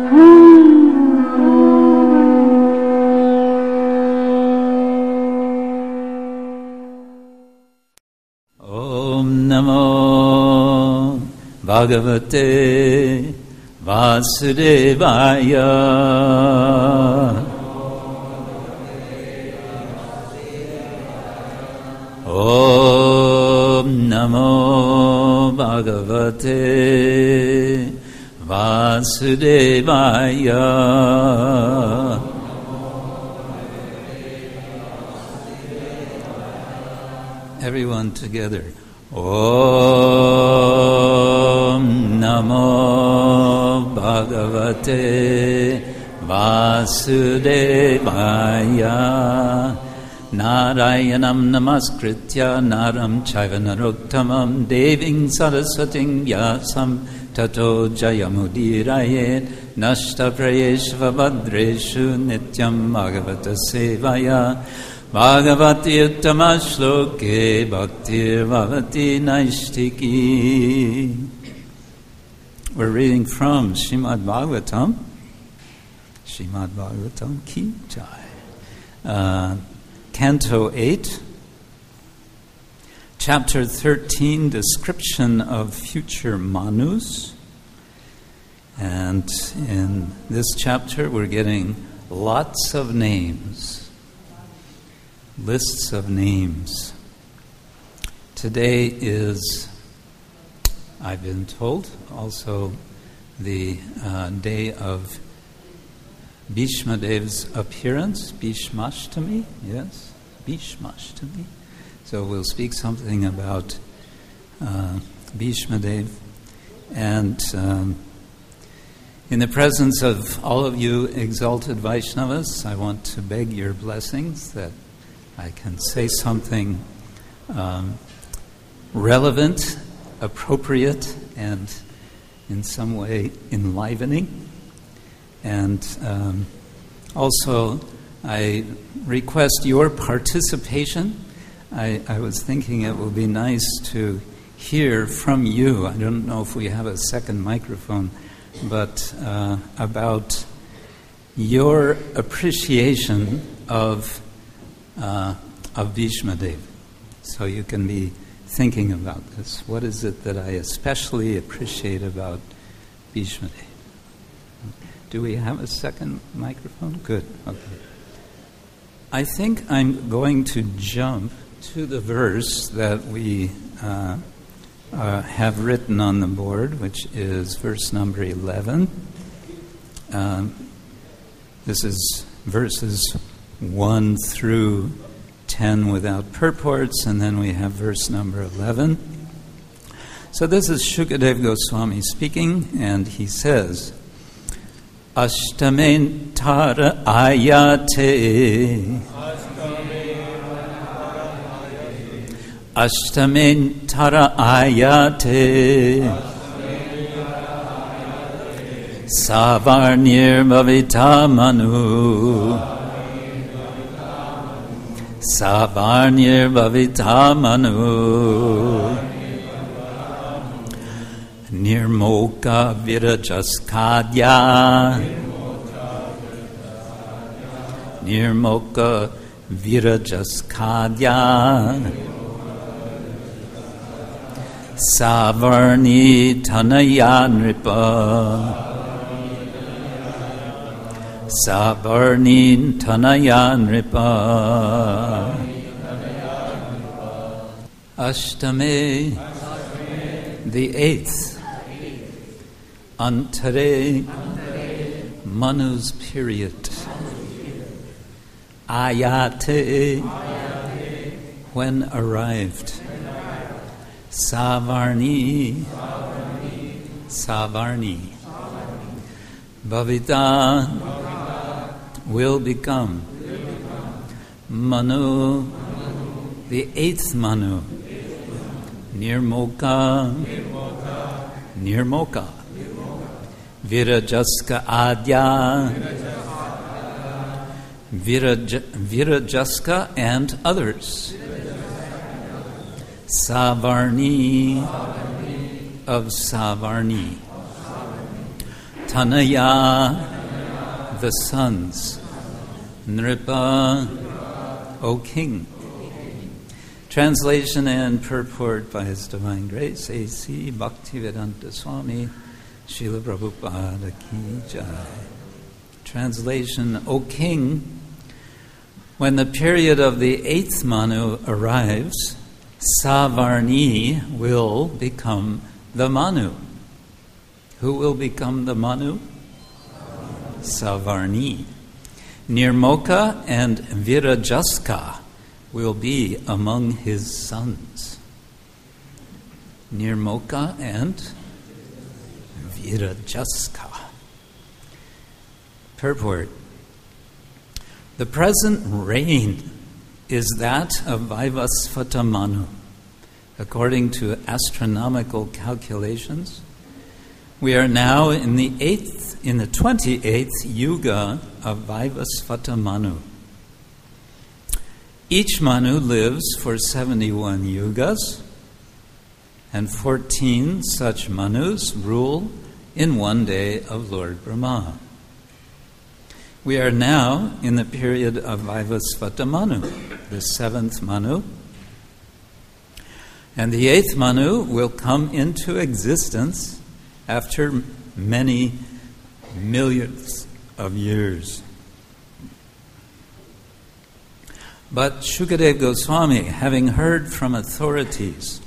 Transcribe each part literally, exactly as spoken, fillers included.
Bhagavate Vasudevaya. Om Namo Bhagavate Vasudevaya. Everyone together. Om Namo Bhagavate Vasudevaya. Narayanam namaskritya naram chaiva narottamam deving saraswating vyasam tato jayamudirayet nashta prayeshva vadreshu nityam bhagavata sevaya. Bhagavati uttama shloke bhaktir bhavati naishtiki. We're reading from Srimad Bhagavatam. Srimad Bhagavatam ki jai. Uh, Canto eight, Chapter thirteen, Description of Future Manus. And in this chapter we're getting lots of names. Lists of names. Today is, I've been told, also the uh, day of Bhishma Dev's appearance, Bhishmashtami, yes, Bhishmashtami. So we'll speak something about uh, Bhishma Dev. And um, in the presence of all of you exalted Vaishnavas, I want to beg your blessings that I can say something um, relevant, appropriate, and in some way enlivening. And um, also, I request your participation. I, I was thinking it will be nice to hear from you. I don't know if we have a second microphone, but uh, about your appreciation of Uh, of Bhishma Dev. So you can be thinking about this. What is it that I especially appreciate about Bhishma Dev? Do we have a second microphone? Good. Okay. I think I'm going to jump to the verse that we uh, uh, have written on the board, which is verse number eleven. Um, this is verses one through ten without purports, and then we have verse number eleven. So this is Shukadev Goswami speaking, and he says, Ashtamentara ayate Ashtamentara ayate Savarnir bhavita manu Savarnir bhavita manu Nirmoka virajaskadya Nirmoka virajaskadya Savarni tanaya nripa Savarni tanaya nripa Ashtame, the eighth. Antare, Manu's period. Ayate, when arrived. Savarni, Savarni. Bhavita, will become. Manu, the eighth Manu. Nirmoka, Nirmoka. Virajaska Adya, Viraj, Virajaska and others. Savarni, of Savarni. Tanaya, the sons. Nripa, O King. Translation and purport by His Divine Grace, A C Bhaktivedanta Swami, Srila Prabhupada Ki Jai. Translation, O King, when the period of the eighth Manu arrives, Savarni will become the Manu. Who will become the Manu? Savarni. Nirmoka and Virajaska will be among his sons. Nirmoka and Virajaska. Purport. The present reign is that of Vaivasvata Manu. According to astronomical calculations, we are now in the eighth, in the twenty-eighth yuga of Vaivasvata Manu. Each Manu lives for seventy-one yugas, and fourteen such Manus rule in one day of Lord Brahma. We are now in the period of Vaivasvata Manu, the seventh Manu, and the eighth Manu will come into existence after many millions of years. But Shukadeva Goswami, having heard from authorities,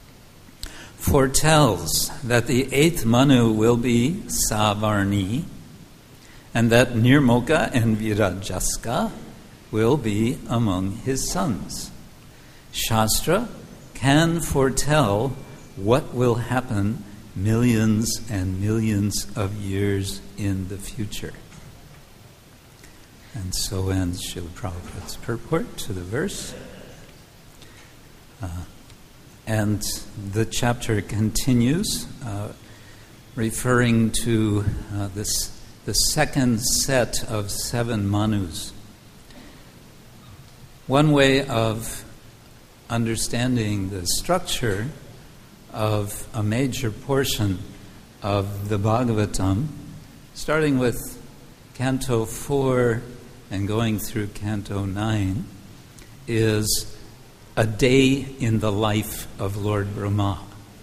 foretells that the eighth Manu will be Savarni, and that Nirmoka and Virajaska will be among his sons. Shastra can foretell what will happen millions and millions of years in the future. And so ends Srila Prabhupada's purport to the verse. Uh, and the chapter continues, uh, referring to uh, this the second set of seven Manus. One way of understanding the structure of a major portion of the Bhagavatam, starting with Canto four and going through Canto nine, is a day in the life of Lord Brahma.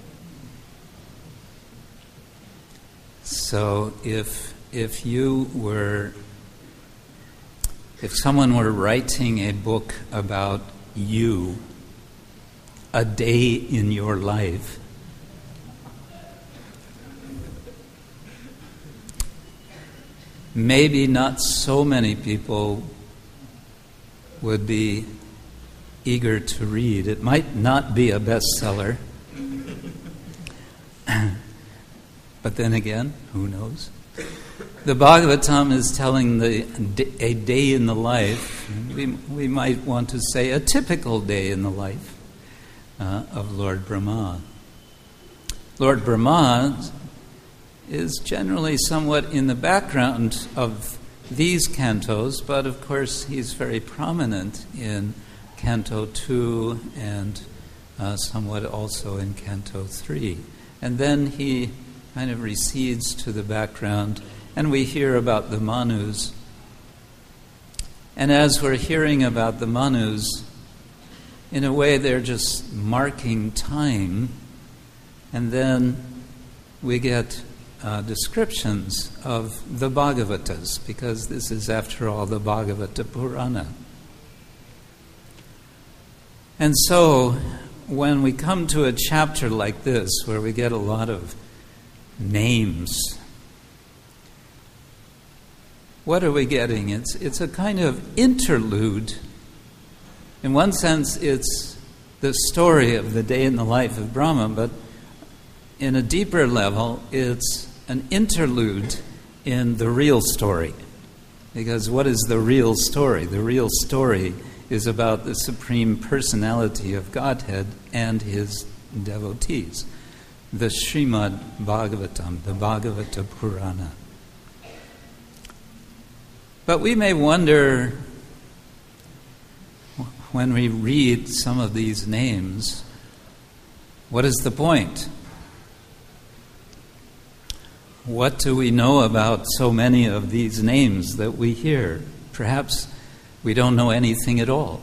So if if you were, if someone were writing a book about you, a day in your life, maybe not so many people would be eager to read. It might not be a bestseller. But then again, who knows? The Bhagavatam is telling the a day in the life, we, we might want to say a typical day in the life uh, of Lord Brahma. Lord Brahma is generally somewhat in the background of these cantos, but of course he's very prominent in Canto two and uh, somewhat also in Canto three. And then he kind of recedes to the background, and we hear about the Manus. And as we're hearing about the Manus, in a way they're just marking time, and then we get uh, descriptions of the Bhagavatas, because this is, after all, the Bhagavata Purana. And so, when we come to a chapter like this, where we get a lot of names, what are we getting? It's it's a kind of interlude. In one sense, it's the story of the day in the life of Brahma, but in a deeper level, it's an interlude in the real story. Because what is the real story? The real story is about the Supreme Personality of Godhead and His devotees. The Srimad Bhagavatam, the Bhagavata Purana. But we may wonder, when we read some of these names, what is the point? what do we know about so many of these names that we hear? Perhaps we don't know anything at all.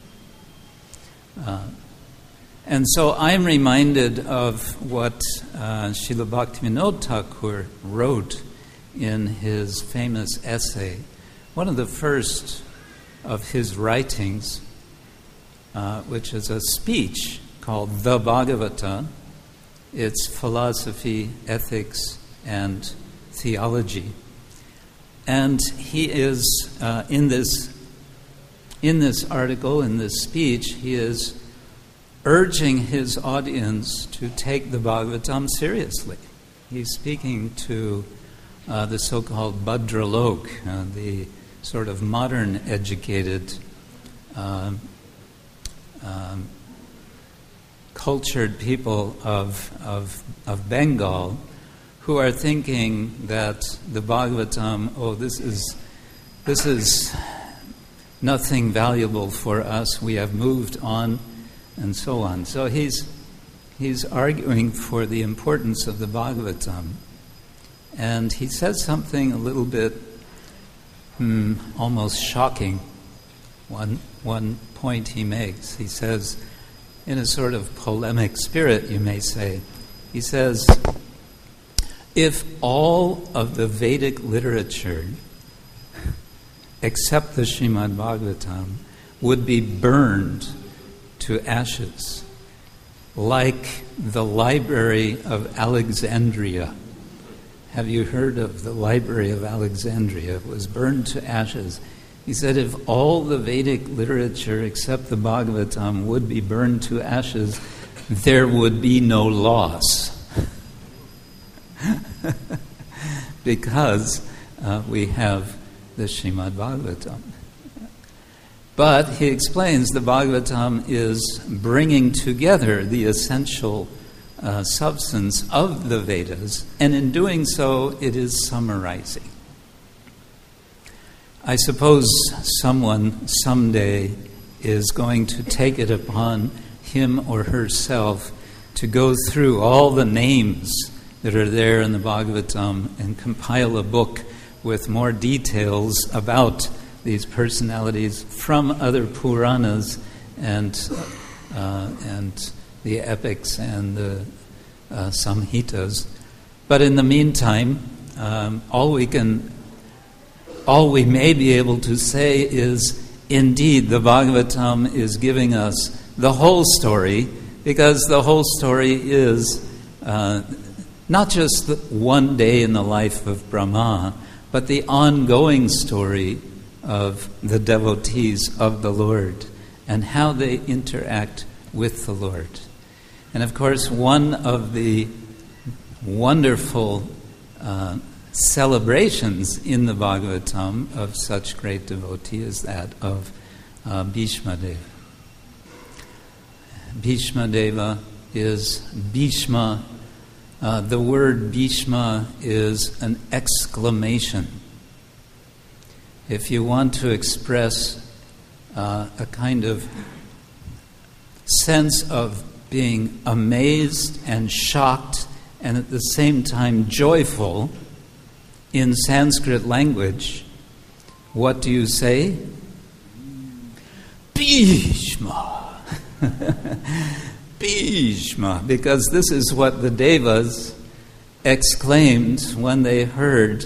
Uh, and so I'm reminded of what uh, Srila Bhaktivinoda Thakur wrote in his famous essay, one of the first of his writings, uh, which is a speech called The Bhagavata. It's philosophy, ethics, and theology. And he is, uh, in this in this article, in this speech, he is urging his audience to take the Bhagavatam seriously. He's speaking to uh, the so-called Bhadralok, uh, the sort of modern educated, uh, um, cultured people of, of, of Bengal, who are thinking that the Bhagavatam, oh, this is this is nothing valuable for us. We have moved on, and so on. So he's he's arguing for the importance of the Bhagavatam, and he says something a little bit hmm, almost shocking. One one point he makes, he says, in a sort of polemic spirit, you may say, he says, if all of the Vedic literature, except the Srimad Bhagavatam, would be burned to ashes, like the Library of Alexandria. Have you heard of the Library of Alexandria? It was burned to ashes. He said if all the Vedic literature except the Bhagavatam would be burned to ashes, there would be no loss. Because uh, we have the Srimad Bhagavatam. But he explains the Bhagavatam is bringing together the essential uh, substance of the Vedas, and in doing so, it is summarizing. I suppose someone someday is going to take it upon him or herself to go through all the names that are there in the Bhagavatam and compile a book with more details about these personalities from other Puranas and uh, and the epics and the uh, Samhitas. But in the meantime, um, all we can, all we may be able to say is, indeed, the Bhagavatam is giving us the whole story, because the whole story is uh, not just the one day in the life of Brahma, but the ongoing story of the devotees of the Lord and how they interact with the Lord. And of course, one of the wonderful uh, celebrations in the Bhagavatam of such great devotee is that of uh, Bhishma Deva. Bhishma Deva is Bhishma. Uh, the word Bhishma is an exclamation. If you want to express uh, a kind of sense of being amazed and shocked and at the same time joyful in Sanskrit language, what do you say? Bhishma. Bhishma, because this is what the Devas exclaimed when they heard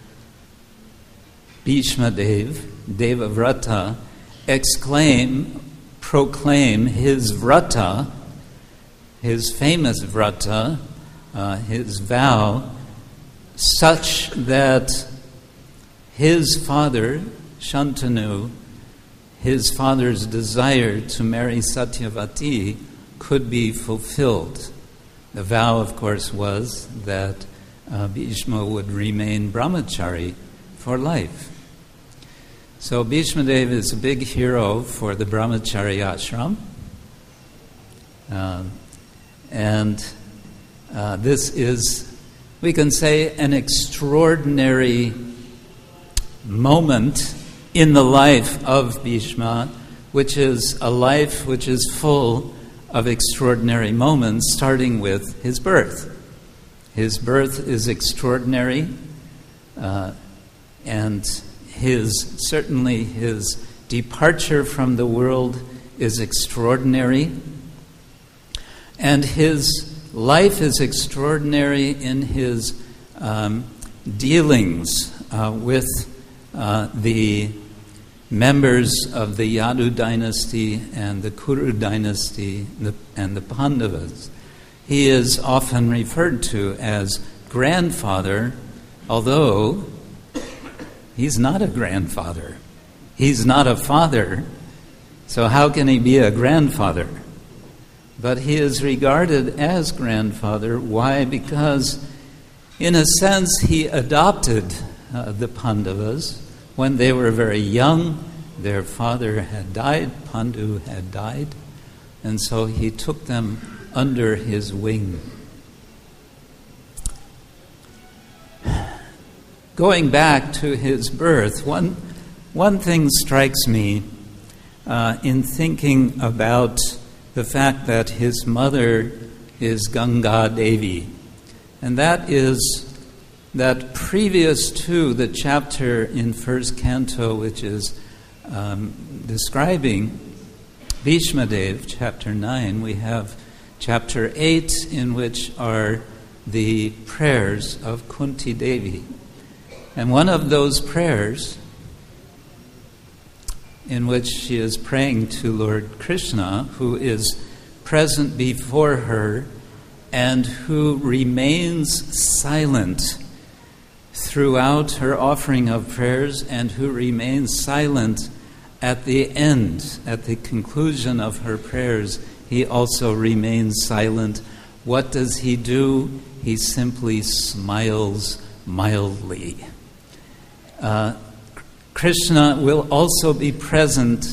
Bhishma Dev, Devavrata, exclaim, proclaim his vrata, his famous vrata, uh, his vow, such that his father, Shantanu, his father's desire to marry Satyavati could be fulfilled. The vow, of course, was that uh, Bhishma would remain brahmachari for life. So Bhishma Dev is a big hero for the brahmachari ashram. Uh, and uh, this is, we can say, an extraordinary moment in the life of Bhishma, which is a life which is full of extraordinary moments, starting with his birth. His birth is extraordinary, uh, and his certainly his departure from the world is extraordinary, and his life is extraordinary in his um, dealings uh, with uh, the members of the Yadu dynasty and the Kuru dynasty the, and the Pandavas. He is often referred to as grandfather, although he's not a grandfather. He's not a father, so how can he be a grandfather? But he is regarded as grandfather. Why? Because, in a sense, he adopted uh, the Pandavas when they were very young. Their father had died, Pandu had died, and so he took them under his wing. Going back to his birth, one, one thing strikes me uh, in thinking about the fact that his mother is Ganga Devi, and that is that previous to the chapter in first canto, which is um, describing Bhishma Dev, chapter nine, we have chapter eight, in which are the prayers of Kunti Devi. And one of those prayers, in which she is praying to Lord Krishna, who is present before her and who remains silent throughout her offering of prayers, and who remains silent at the end, at the conclusion of her prayers. He also remains silent. What does he do? He simply smiles mildly. Uh, Krishna will also be present.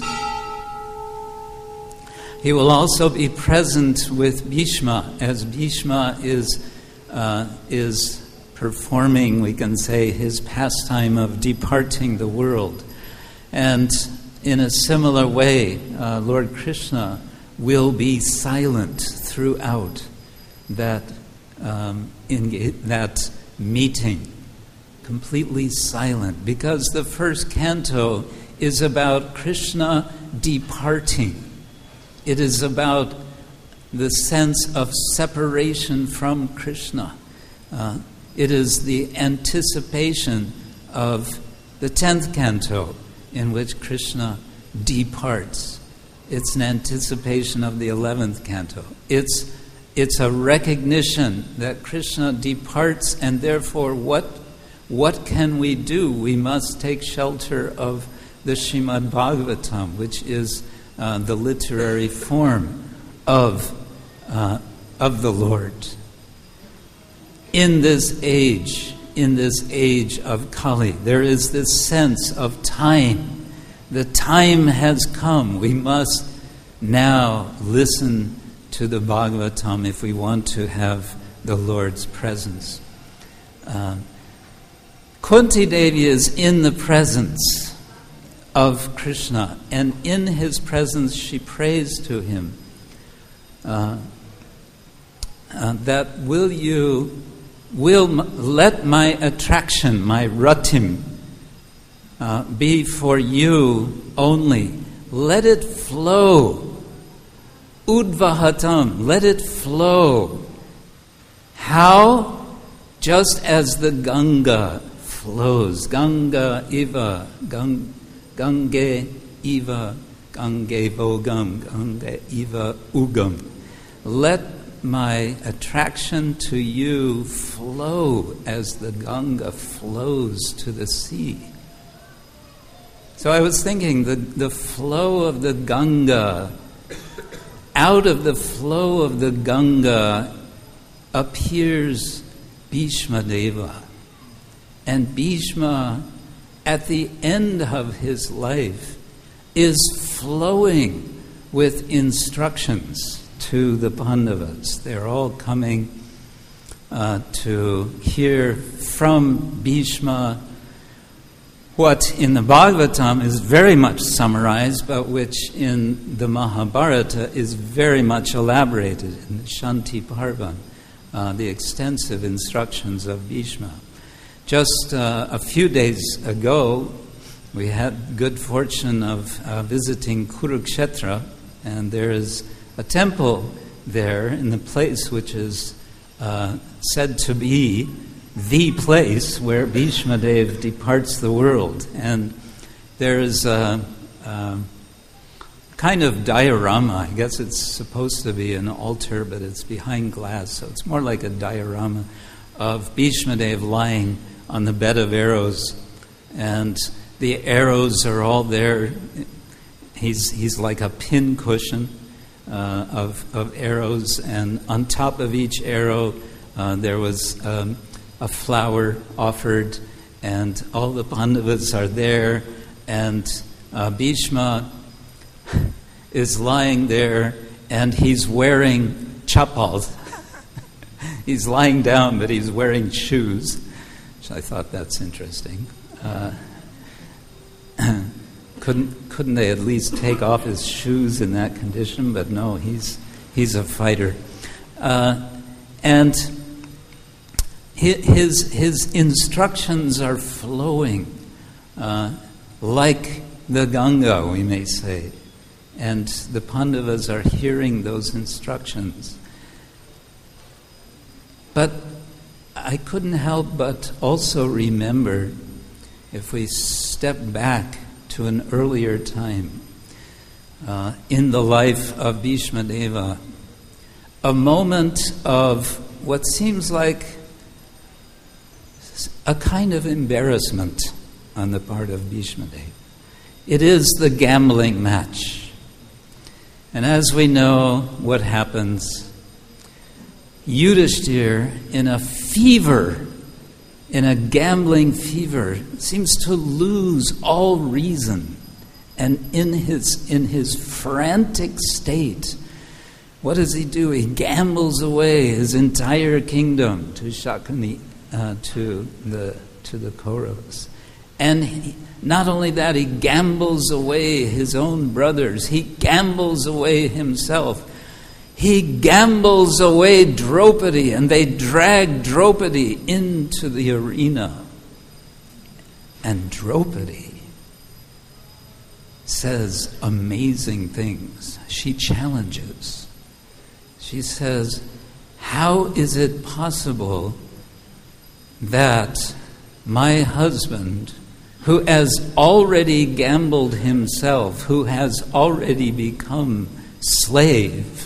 He will also be present with Bhishma, as Bhishma is uh, is performing, we can say, his pastime of departing the world. And in a similar way, uh, Lord Krishna will be silent throughout that um, in that meeting. Completely silent, because the first canto is about Krishna departing. It is about the sense of separation from Krishna. Uh, it is the anticipation of the tenth canto, in which Krishna departs. It's an anticipation of the eleventh canto. It's it's a recognition that Krishna departs, and therefore what What can we do? We must take shelter of the Srimad Bhagavatam, which is uh, the literary form of, uh, of the Lord. In this age, in this age of Kali, there is this sense of time. The time has come. We must now listen to the Bhagavatam if we want to have the Lord's presence. Uh, Kunti Devi is in the presence of Krishna, and in his presence she prays to him uh, uh, that will you will m- let my attraction, my ratim, uh, be for you only. Let it flow. Udvahatam, let it flow. How? Just as the Ganga flows. Ganga iva, gang, gange iva, gange vogam, gange iva ugam. Let my attraction to you flow as the Ganga flows to the sea. So I was thinking, the, the flow of the Ganga, out of the flow of the Ganga appears Bhishma Deva. And Bhishma, at the end of his life, is flowing with instructions to the Pandavas. They're all coming uh, to hear from Bhishma what in the Bhagavatam is very much summarized, but which in the Mahabharata is very much elaborated in the Shanti Parvan. uh, the extensive instructions of Bhishma. Just uh, a few days ago, we had good fortune of uh, visiting Kurukshetra, and there is a temple there in the place which is uh, said to be the place where Bhishma Dev departs the world. And there is a, a kind of diorama. I guess it's supposed to be an altar, but it's behind glass, so it's more like a diorama of Bhishma Dev lying on the bed of arrows, and the arrows are all there. He's he's like a pin cushion uh, of of arrows, and on top of each arrow uh, there was um, a flower offered, and all the Pandavas are there, and uh, Bhishma is lying there, and he's wearing chappals. He's lying down, but he's wearing shoes, which I thought that's interesting. Uh, couldn't couldn't they at least take off his shoes in that condition? But no, he's he's a fighter, uh, and his his instructions are flowing uh, like the Ganga, we may say, and the Pandavas are hearing those instructions. But I couldn't help but also remember, if we step back to an earlier time uh, in the life of Bhishma Deva, a moment of what seems like a kind of embarrassment on the part of Bhishma Deva. It is the gambling match. And as we know what happens, Yudhishthira, in a fever, in a gambling fever, seems to lose all reason. And in his in his frantic state, what does he do? He gambles away his entire kingdom to Shakuni, uh, to the to the Kauravas. And he, not only that, he gambles away his own brothers. He gambles away himself. He gambles away Draupadi, and they drag Draupadi into the arena. And Draupadi says amazing things. She challenges. She says, how is it possible that my husband, who has already gambled himself, who has already become slave,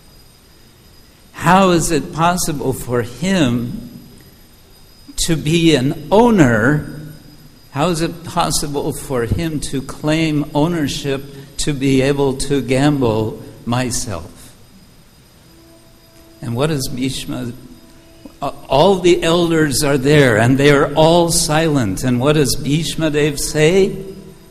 how is it possible for him to be an owner? How is it possible for him to claim ownership to be able to gamble myself? And what is Bhishma? All the elders are there, and they are all silent. And what does Bhishma Dev say?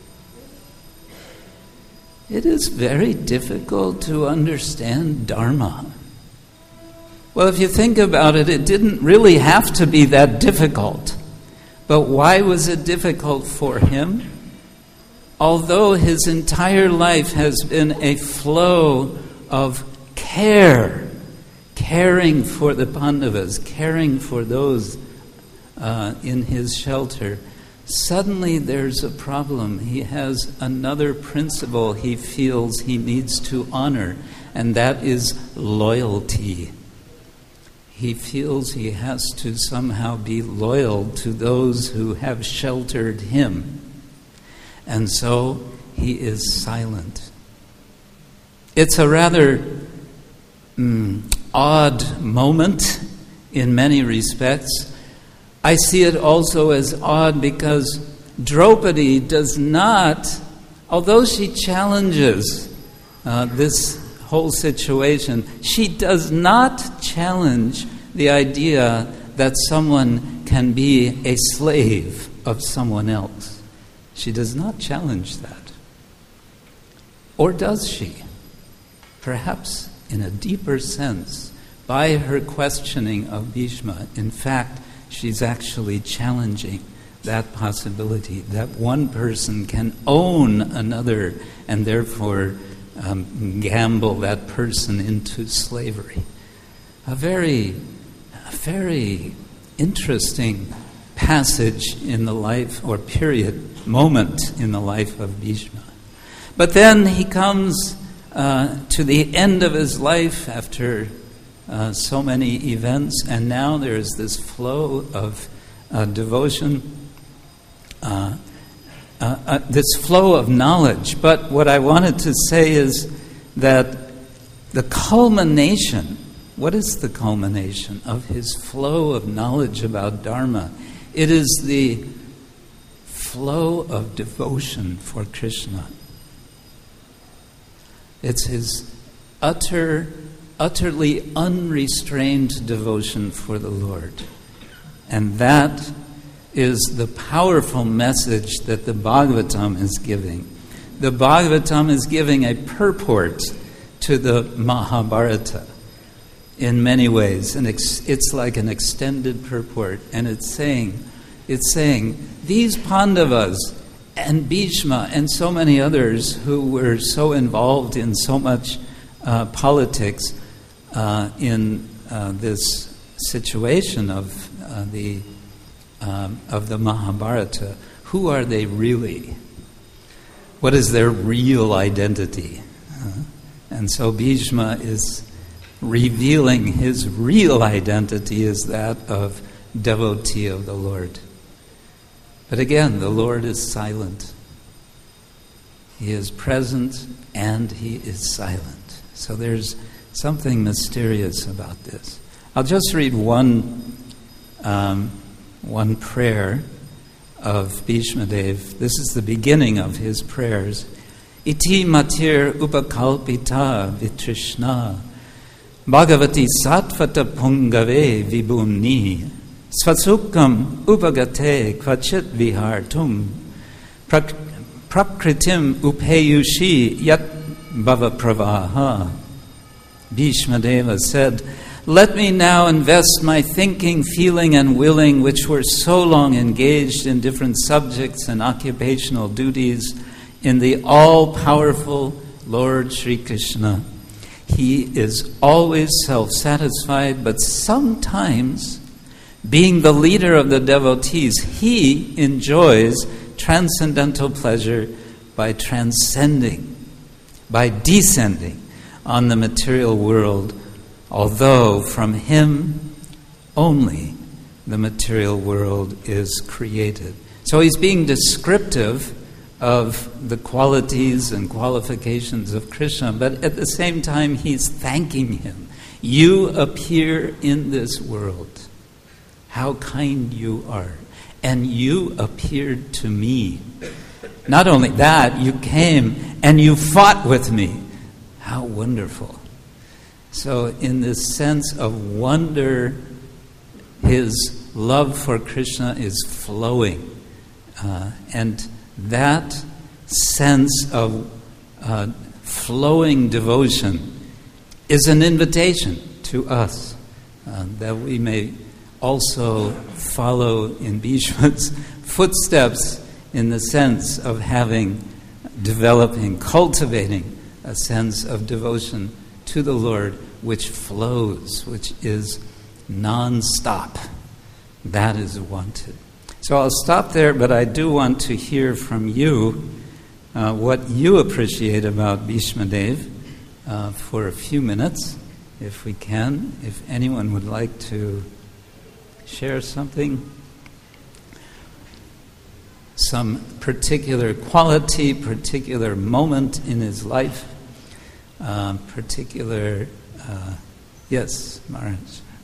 It is very difficult to understand Dharma. Well, if you think about it, it didn't really have to be that difficult. But why was it difficult for him? Although his entire life has been a flow of care, caring for the Pandavas, caring for those uh, in his shelter, suddenly there's a problem. He has another principle he feels he needs to honor, and that is loyalty. He feels he has to somehow be loyal to those who have sheltered him. And so he is silent. It's a rather mm, odd moment in many respects. I see it also as odd because Draupadi does not, although she challenges uh, this whole situation, she does not challenge the idea that someone can be a slave of someone else. She does not challenge that. Or does she? Perhaps in a deeper sense, by her questioning of Bhishma, in fact, she's actually challenging that possibility that one person can own another and therefore um, gamble that person into slavery. A very very interesting passage in the life, or period, moment in the life of Bhishma. But then he comes uh, to the end of his life after uh, so many events, and now there's this flow of uh, devotion, uh, uh, uh, this flow of knowledge. But what I wanted to say is that the culmination, what is the culmination of his flow of knowledge about Dharma? It is the flow of devotion for Krishna. It's his utter, utterly unrestrained devotion for the Lord. And that is the powerful message that the Bhagavatam is giving. The Bhagavatam is giving a purport to the Mahabharata in many ways. And it's like an extended purport. And it's saying, it's saying, these Pandavas and Bhishma and so many others who were so involved in so much uh, politics uh, in uh, this situation of uh, the um, of the Mahabharata, who are they really? What is their real identity? Uh, and so Bhishma is revealing his real identity as that of devotee of the Lord. But again, the Lord is silent. He is present and he is silent. So there's something mysterious about this. I'll just read one um, one prayer of Bhishma Dev. This is the beginning of his prayers. Iti matir upakalpita vitrishna Bhagavati satvata pungave vibhumni Svasukam upagate kvachit vihartum prak- prakritim upeyushi yat bhava pravaha. Bhishma Deva said, "Let me now invest my thinking, feeling, and willing, which were so long engaged in different subjects and occupational duties, in the all-powerful Lord Sri Krishna. He is always self-satisfied, but sometimes, being the leader of the devotees, he enjoys transcendental pleasure by transcending, by descending on the material world, although from him only the material world is created." So he's being descriptive of the qualities and qualifications of Krishna, but at the same time he's thanking him. You appear in this world. How kind you are. And you appeared to me. Not only that, you came and you fought with me. How wonderful. So in this sense of wonder, his love for Krishna is flowing. Uh, and that sense of uh, flowing devotion is an invitation to us uh, that we may also follow in Bhishma's footsteps in the sense of having, developing, cultivating a sense of devotion to the Lord which flows, which is non-stop. That is wanted. So I'll stop there, but I do want to hear from you uh, what you appreciate about Bhishma Dev uh, for a few minutes, if we can. If anyone would like to share something, some particular quality, particular moment in his life, uh, particular, uh, yes, Maharaj.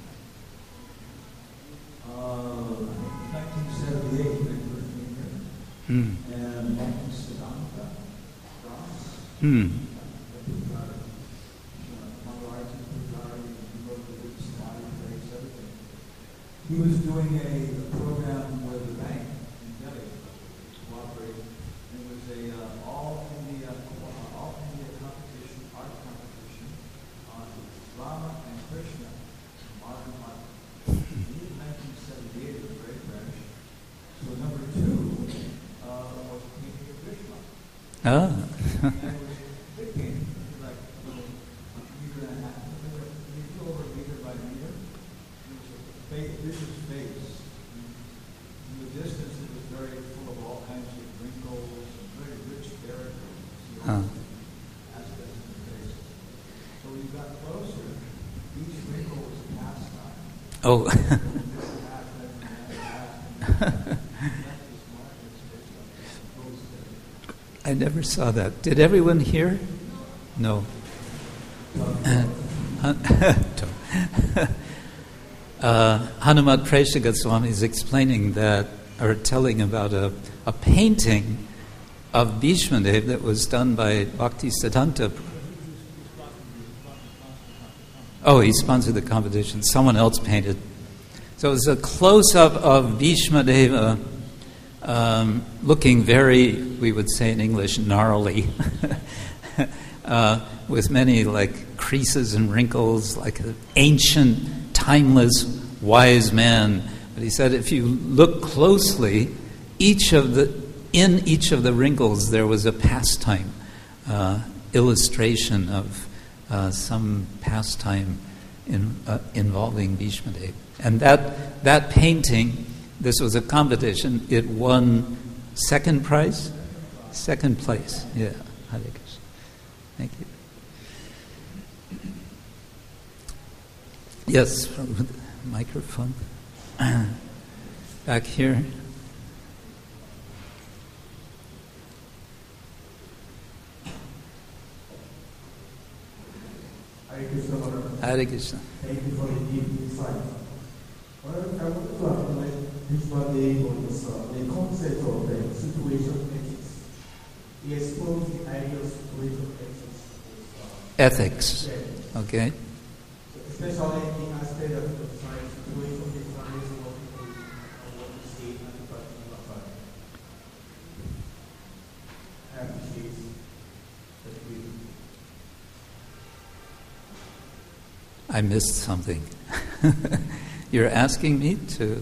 Uh, nineteen seventy-eight, when I first came here, Hmm. and Monkey Siddhanta Das, Hmm. he was doing a program with the bank in Delhi, cooperating, and it was a uh, all India uh, all India competition, art competition on Rama and Krishna, modern art. In nineteen seventy-eight, it was very fresh. So number two uh, was painting of Krishna. Ah. And it was a big painting, like a little a meter and a half, a little over a meter by meter. It was a Oh. I never saw that. Did everyone hear? No. uh, Hanumat Presha Goswami is explaining that, or telling about a, a painting of Bhishmadev that was done by Bhaktisiddhanta. Oh, he sponsored the competition. Someone else painted. So it was a close-up of Bhishmadeva um, looking very, we would say in English, gnarly, uh, with many like creases and wrinkles, like an ancient, timeless, wise man. But he said if you look closely, each of the in each of the wrinkles there was a pastime, uh, illustration of uh, some pastime in, uh, involving Bhishmadev. And that that painting, this was a competition, it won second prize? Second place, yeah. Hare Krishna. Thank you. Yes, microphone. Back here. Hare Krishna. Hare Krishna. Thank you for the deep insight. Well, I want to underline Bhishmadev on this, uh, the concept of the situation ethics. He exposed the idea of situation ethics. Uh, Ethics. Okay. So especially the aspect of the science, situation design, what people want to see at the particular time. I appreciate that we. I missed something. You're asking me to...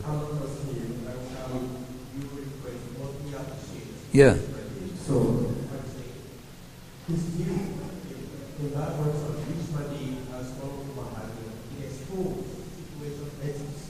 Yeah. So, his view in that works of Bhishmadev as well as Mahadev, he exposed situation ethics.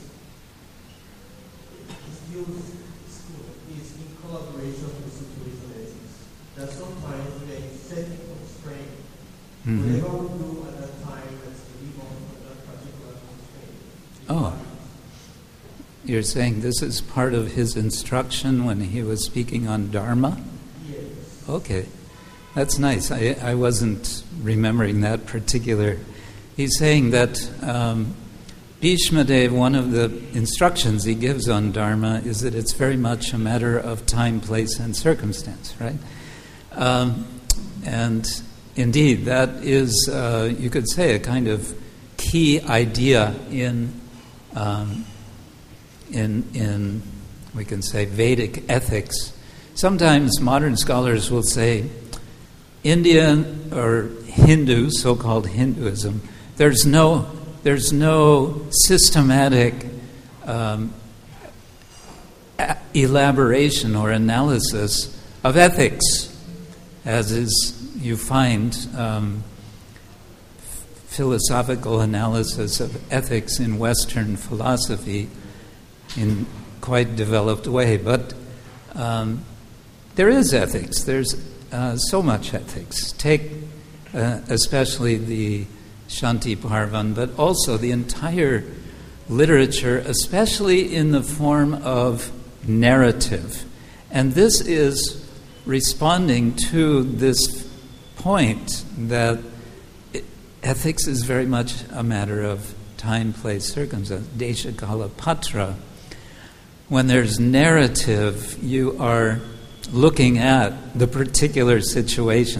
His view is in collaboration with situation ethics. That sometimes they set constraint. Mm-hmm. Whatever we do at that time, let's live on that particular constraint. Oh. You're saying this is part of his instruction when he was speaking on Dharma? Yes. Okay. That's nice. I, I wasn't remembering that particular. He's saying that um, Bhishmadev, one of the instructions he gives on Dharma is that it's very much a matter of time, place, and circumstance, right? Um, and indeed, that is, uh, you could say, a kind of key idea in um, In, in, we can say, Vedic ethics. Sometimes modern scholars will say, Indian or Hindu, so-called Hinduism, there's no, there's no systematic um, a- elaboration or analysis of ethics, as is you find um, philosophical analysis of ethics in Western philosophy in quite developed way, but um, there is ethics. There's uh, so much ethics. Take uh, especially the Shanti Parvan, but also the entire literature, especially in the form of narrative. And this is responding to this point that ethics is very much a matter of time, place, circumstance, desha, kala, patra. When there's narrative, you are looking at the particular situation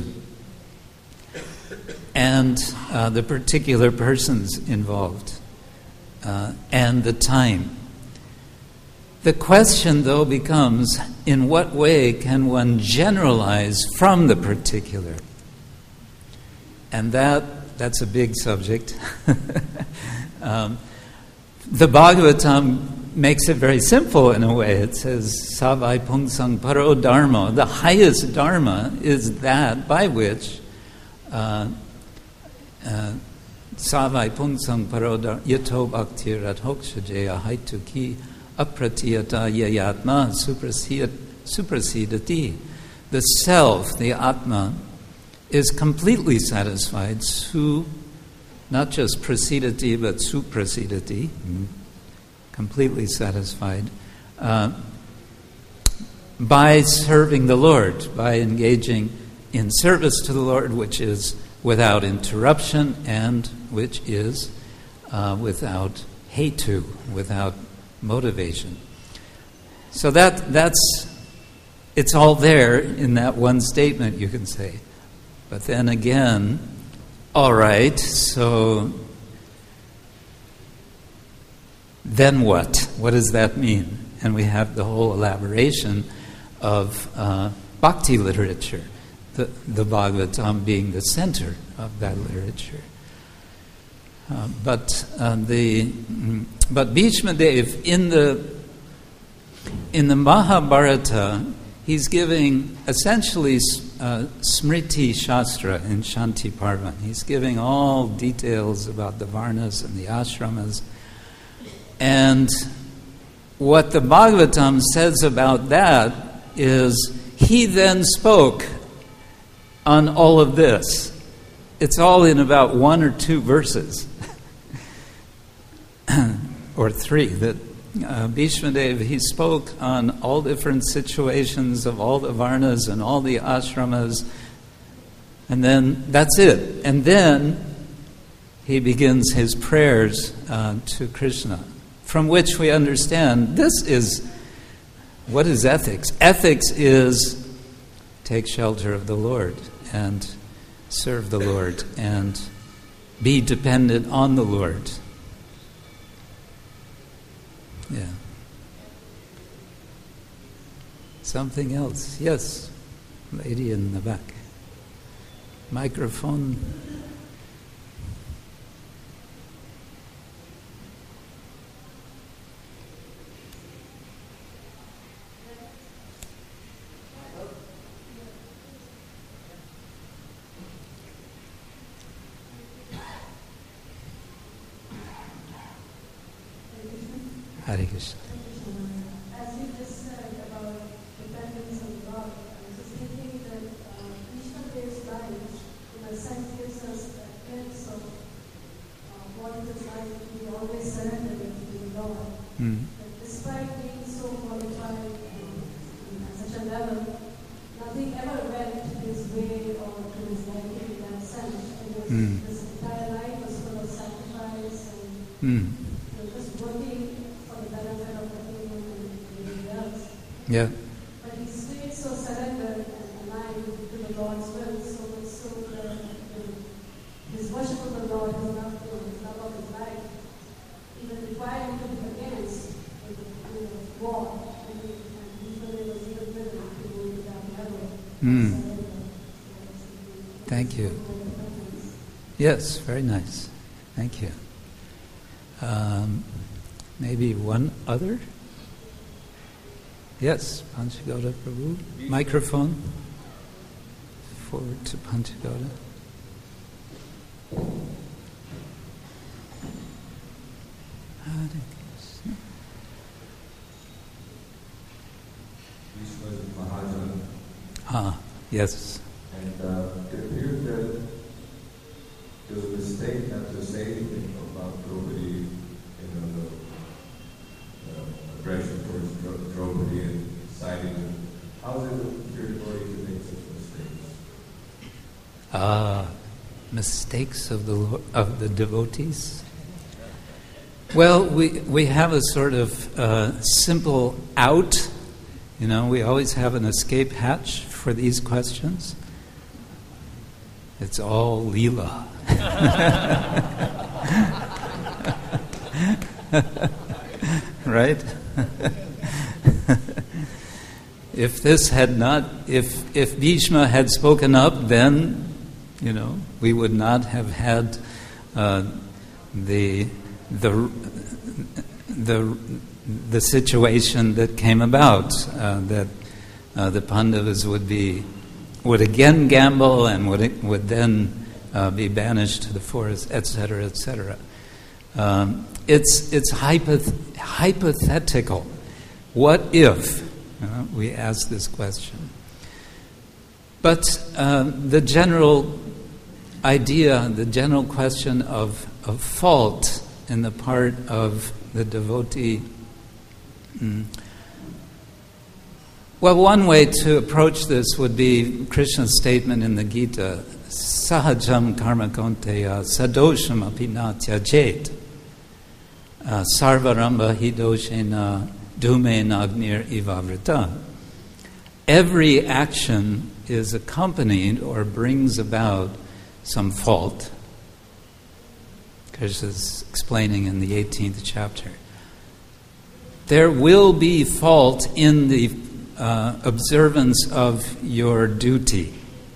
and uh, the particular persons involved uh, and the time. The question, though, becomes, in what way can one generalize from the particular? And that that's a big subject. um, the Bhagavatam makes it very simple in a way. It says, Savai Pungsang Paro Dharma. The highest Dharma is that by which uh, uh, Savai Pungsang Paro Dharma Yato Bhakti Radhokshajeya Haituki Apratiyata Yayatma Suprasidati. The self, the Atma, is completely satisfied, su, not just prasidati, but suprasidati. completely satisfied, uh, by serving the Lord, by engaging in service to the Lord, which is without interruption and which is uh, without hetu, without motivation. So that that's it's all there in that one statement, you can say. But then again, all right, so then what? What does that mean? And we have the whole elaboration of uh, bhakti literature, the, the Bhagavatam being the center of that literature. Uh, but uh, the but Bhishma Dev in the in the Mahabharata, he's giving essentially uh, Smriti Shastra in Shanti Parvan. He's giving all details about the Varnas and the Ashramas. And what the Bhagavatam says about that is he then spoke on all of this. It's all in about one or two verses, or three, that uh, Bhishma Dev, he spoke on all different situations of all the Varnas and all the Ashramas, and then that's it. And then he begins his prayers uh, to Krishna, from which we understand this is, what is ethics? Ethics is take shelter of the Lord and serve the Lord and be dependent on the Lord. Yeah. Something else? Yes, lady in the back. Microphone. Hare Krishna. As you just said about dependence on God, I was just thinking that uh, Krishna Dev's life, in a sense, gives us a glimpse of uh, what it is like to be always surrendered to the Lord. Mm. That despite being so qualified um, at such a level, nothing ever went his way or to his liking in that sense. It was, Mm. His entire life was full of sacrifice and Mm. you know, just working for the benefit of the human and everybody else. Yeah. But he stayed so surrendered and aligned to the Lord's will, so much so that uh, his worship of the Lord, his love, his love of his life, even required him to be against the you know, war. And he, and he was even willing to go to that level. Mm. Surrender. Thank you. Yes, very nice. Thank you. Um, maybe one other? Yes, Panchagoda Prabhu. Microphone. Forward to Panchagoda. Hare Krishna. Vishnu is Mahajan, Ah, yes. and uh, it appears that it was a mistake not to say anything about Draupadi, you know, the uh, aggression towards Dra- Draupadi and citing him. How is it that pure devotee to make such mistakes? Ah, mistakes of the Lord, of the devotees. Well, we we have a sort of uh, simple out. You know, we always have an escape hatch for these questions. It's all Leela. Right? If this had not, if if Bhishma had spoken up, then, you know, we would not have had uh, the the the the situation that came about, uh, that uh, the Pandavas would be would again gamble and would would then uh, be banished to the forest, et cetera, et cetera. Um, it's it's hypoth- hypothetical. What if uh, we ask this question? But uh, the general idea, the general question of, of fault in the part of the devotee. Mm. Well, one way to approach this would be Krishna's statement in the Gita, Sahajam karma konteya sadosham apina tyajet sarvaramba hidoshena dhume nagnir ivavrita. Every action is accompanied or brings about some fault. Krishna is explaining in the eighteenth chapter. There will be fault in the uh, observance of your duty.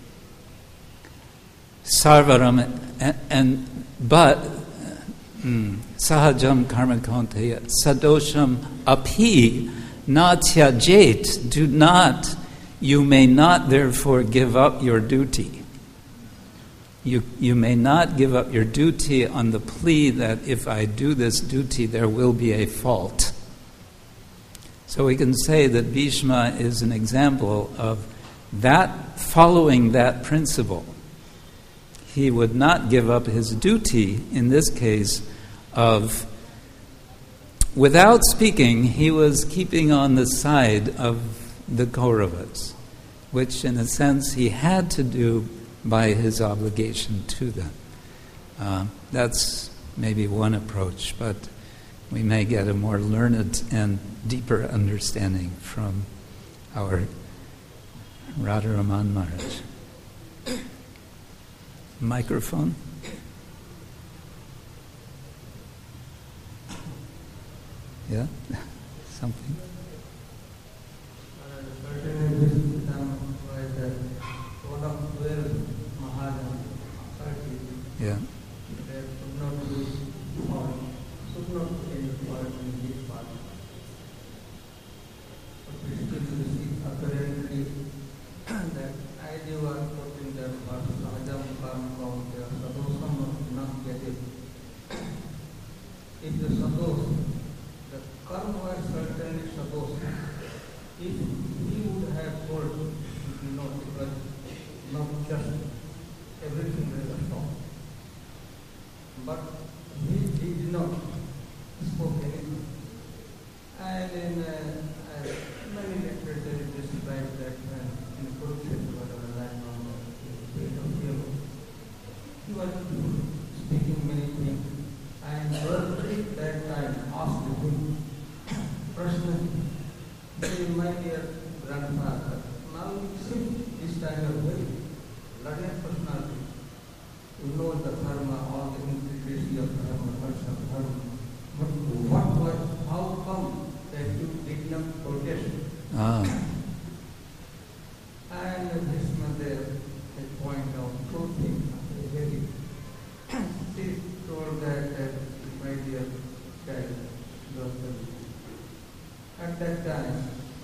Sarvaram, and, and but mm, sahajam karma konteya sadosham api natyajet. Do not, you may not therefore give up your duty. You you may not give up your duty on the plea that if I do this duty, there will be a fault. So we can say that Bhishma is an example of that, following that principle. He would not give up his duty, in this case, of, without speaking, he was keeping on the side of the Kauravas, which in a sense he had to do by his obligation to them. Uh, that's maybe one approach, but we may get a more learned and deeper understanding from our Radharaman Maharaj. Microphone. Yeah? Something? Yeah. If the sados, the karma was certainly sados. If he would have told, you know, it was not just everything was a stop. But he, he did not spoke anything. And in uh, uh, many literatures it describes that uh, in Kurukshetra, whatever that on the state of hero, he was speaking many things. And Bharata at that time asked him, personally, say, my dear grandfather, now you see this kind of very learned personality. You know the dharma, all the intricacies of dharma, parts of dharma. But what was, how come that you did not protest? Ah. And Bhishma there, they point out two things, very. She told that, that my dear child, Draupadi, at that time,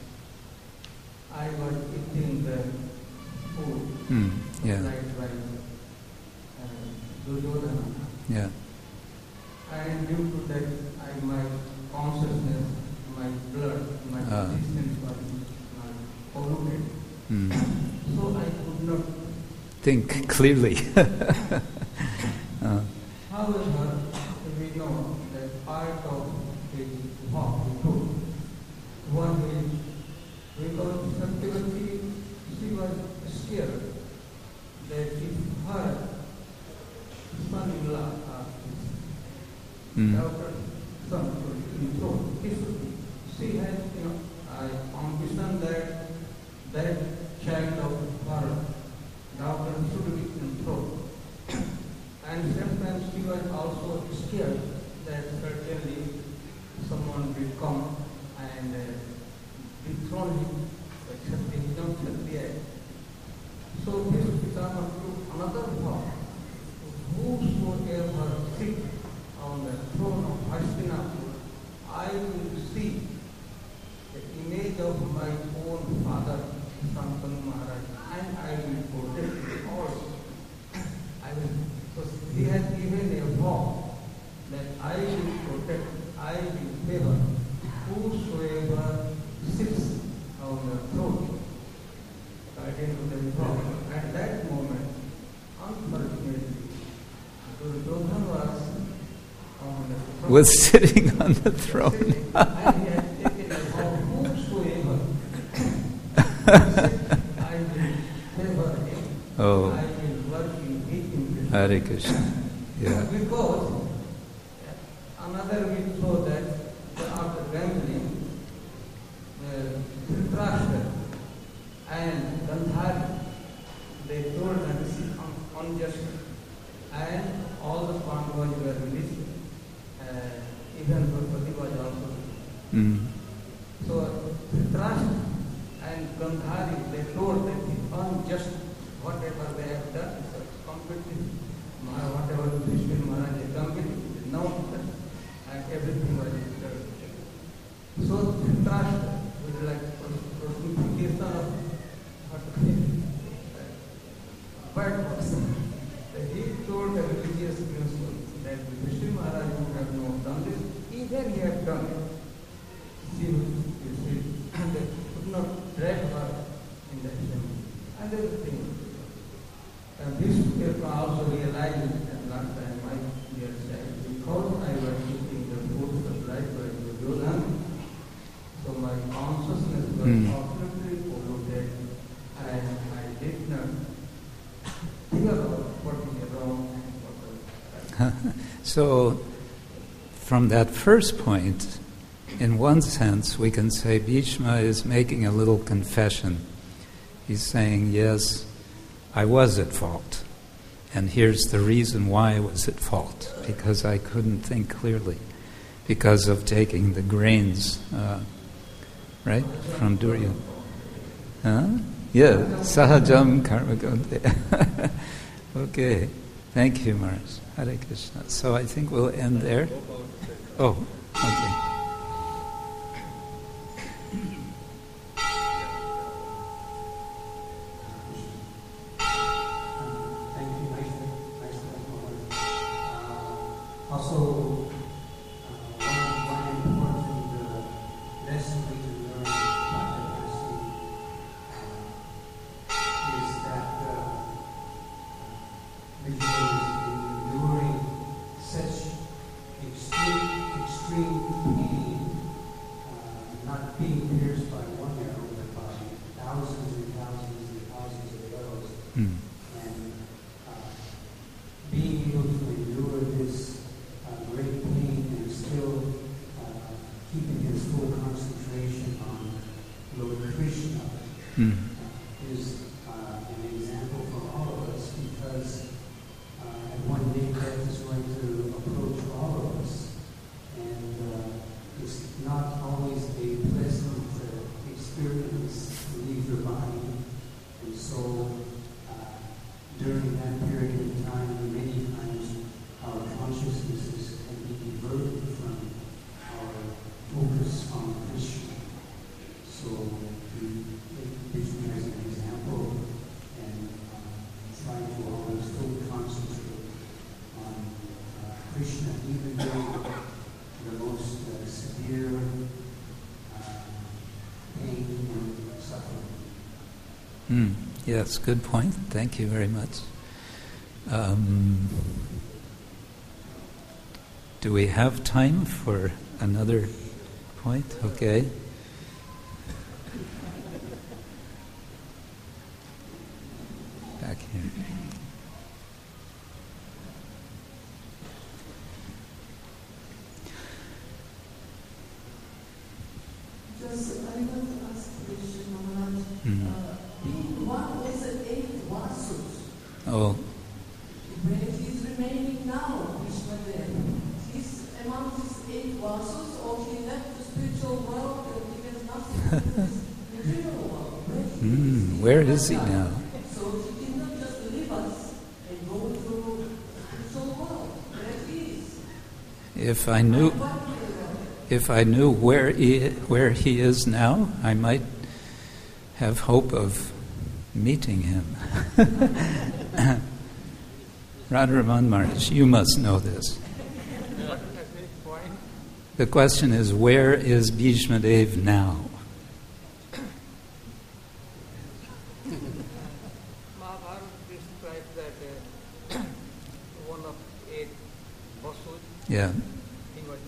I was eating the food, Mm, yeah. like, like uh, Duryodhana. Yeah. And due to that, I, my consciousness, my blood, my Ah. existence was not polluted. Mm. So I could not. Think clearly. uh, However, we know that part of his walk he took. One is because Satyavati, she was scared that if her son-in-law, uh, mm. daughter's son, should be thrown, he should be. She has, you know, I ambition that that child of her daughter should be thrown. And sometimes she was also scared that certainly someone will come and uh, dethrone him, except he is not Kshatriya. So this Pitama took another vow. Whosoever sit on the throne of was sitting on the throne. And he had taken a vow, whomsoever I will favor him, Oh, I will work in his Hare Krishna. Yeah. Because another myth shows that after gambling, uh, Dhritarashtra and Gandhari, they told that this is un- unjust, and all the Pandavas were released, uh, even Draupadi was also. Mm. So Dhritarashtra and Gandhari, they told that it's unjust, whatever they have done, so it's completely, Ma- whatever Krishna Maharaj has done, is now done, and everything was disturbed. So Dhritarashtra was like personification of what bad person. He told the religious principle that Krishna Maharaj would have not done this, even he had done it. She would see, and they could not drag her in the assembly. And everything. And this people also realized at last time, my dear child, because I was eating the food supplied by Duryodhana, so my consciousness was Hmm. absolutely polluted, and I did not figure out what is wrong and what was right. So, from that first point, in one sense, we can say Bhishma is making a little confession. He's saying, yes, I was at fault. And here's the reason why I was at fault. Because I couldn't think clearly. Because of taking the grains, uh, right, from Duryodhana. Huh? Yeah, sahajam karma. Okay. Thank you, Maharaj. Hare Krishna. So I think we'll end there. Oh, okay. Thank you. Nice to, nice to have you. Uh, also, uh, one, one important uh, lesson we can learn about diversity uh, is that uh, visuals enduring such extreme, extreme pain, uh, not being pierced by one arrow, but by thousands and thousands and thousands of arrows. Hmm. And uh, being able to endure this uh, great pain and still uh, keeping his full concentration on Lord Krishna Hmm. uh, is uh, an example for all of us, because uh, at one day death is going to approach all of us, and uh, it's not always a pleasant uh, experience to leave your body, and so uh, during that period of time, many times our consciousnesses can be diverted from our focus on Krishna. So we take Krishna as an example and uh, try to always fully concentrate on uh, Krishna, even during the most uh, severe uh, pain and suffering. Hmm. Yes, good point. Thank you very much. Um, do we have time for another point? Okay. Back here. Just, I want to ask Krishna Maharaj, Hmm. uh, being one of the eight Vasus, Oh, where he's remaining now, Vishwadev, he's among these eight Vasus, or he left the spiritual world and he has nothing to do with this material world? Where he hmm, where is he now? So he did not just leave us and go to the spiritual world, where he is. If I knew, if I knew where he, where he is now, I might have hope of meeting him. Radharaman Maharaj, you must know this. The question is, where is Bhishma Dev now? Mahabharata describes that uh, one of eight Vasus, Yeah. he was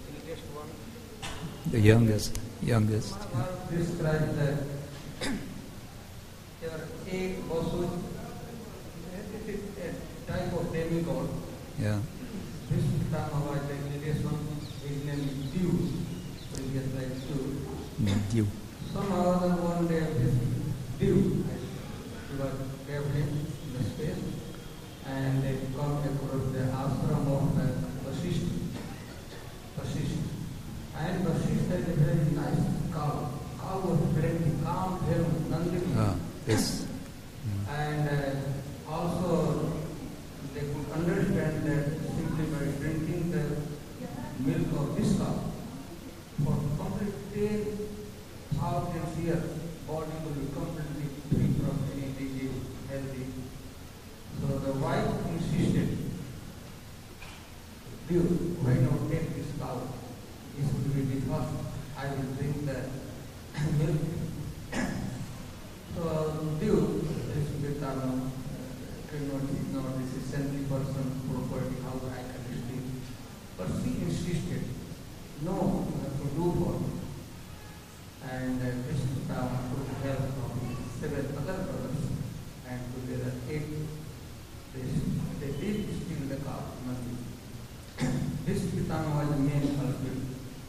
the youngest, youngest. Yeah. Described that there are eight Vasus. It is a type of demigod. Yeah. This Pitama was the earliest one. His name is Dew. So he gets like Dew. Mm, you. Some other one day, this Dew. He was traveling in the space, and they come across the ashram of the Vasishtha. Vasishtha. And Vasishtha is a very nice cow. Cow was plenty, calm, very Nandini. Ah, this. And uh, also, they could understand that simply by drinking the milk of this cow, for complete ten thousand years, body will be completely free from any disease, healthy. So the wife insisted, Dew, why not take this cow? This will be the first. I will drink the milk. So Dew, this Pitama, cannot ignore this is saintly person property, how I can sleep. But she insisted, no, you have to do what? And uh, Krishna Pitama took help from seven other brothers, and together eight, they, they did steal the cow money. This Pitama was the main culprit.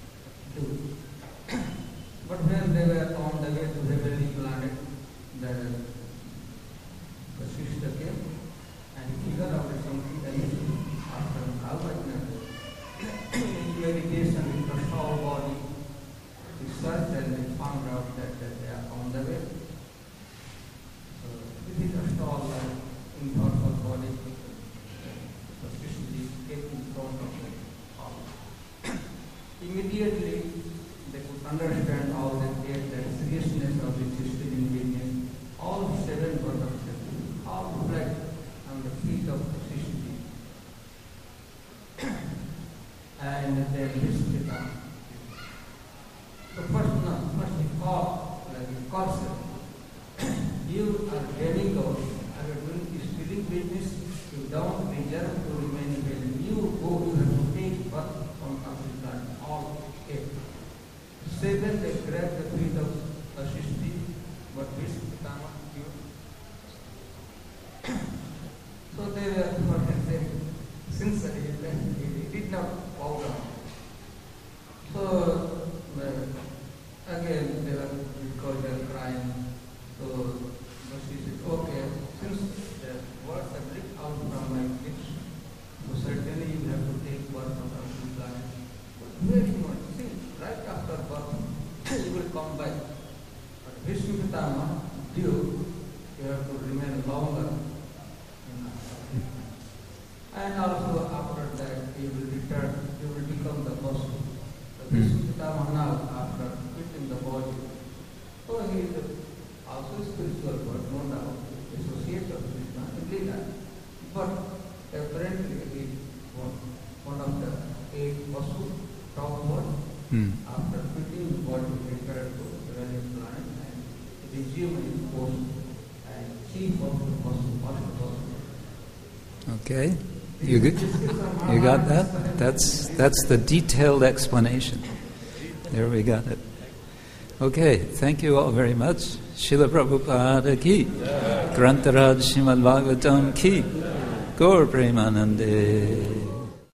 But when they were on the way to the heavenly planet, the, the sister came and figured out something unusual after Kalvajna. In meditation, in the whole body, we searched and we found out that, that they are on the way. So this is a stall like in the whole body. The sister came in front of the hall. Immediately, they could understand all that they, the seriousness of the system in business. All seven brothers, all fled on the feet of the system. And then listed down. So first, no, first he called, like he calls it. You are demigods, are doing stealing business, you don't deserve to remain here. You go, you have to take birth from Africa, all eight. Seven, they grabbed the feet of Vasishtha, but this Pitama, you. So they were for him, since he, he did not bow down. So uh, again, they were because they were crying. So Vasishtha said, okay, since the words have leaked out from my lips, so certainly you have to take birth from the planet. Very much. See, right after birth, you will come back. But Vishnu Pitama, Dew, you have to remain longer. And also after that, you will return, you will become the Vasu. The Vishnu Pitama now, after quitting the body, so he is also spiritual, but no doubt, associate of Krishna, Lila. But apparently, he is one, one of the eight Vasu. Hmm. After quitting the body, returned to the various planet and resumed his post and chief of the Vasu. Okay, you good? You got that? That's that's the detailed explanation. There we got it. Okay, thank you all very much. Srila Prabhupada ki, Grantaraj Srimad Bhagavatam ki, Gaur Premanande.